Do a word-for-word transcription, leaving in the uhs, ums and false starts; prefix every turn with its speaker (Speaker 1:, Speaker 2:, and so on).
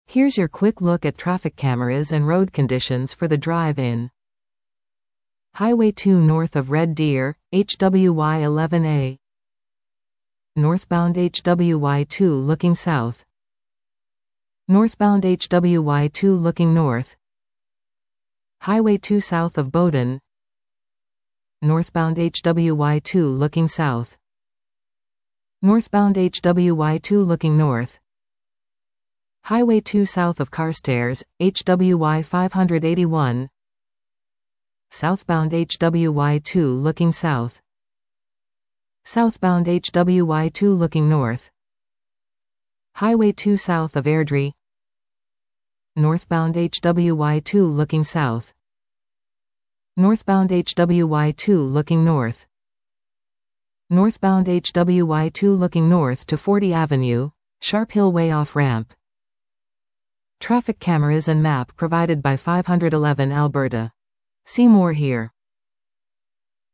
Speaker 1: Here's your quick look at traffic cameras and road conditions for the drive in. Highway two north of Red Deer, H W Y eleven A. Northbound H W Y two looking south. Northbound H W Y two looking north. Highway two south of Bowdoin. Northbound H W Y two looking south. Northbound H W Y two looking north. Highway two south of Carstairs, H W Y five eighty-one. Southbound H W Y two looking south. Southbound H W Y two looking north. Highway two south of Airdrie. Northbound H W Y two looking south. Northbound H W Y two looking north. Northbound H W Y two looking north to fortieth Avenue, Sharp Hill Way off ramp. Traffic cameras and map provided by five eleven Alberta. See more here.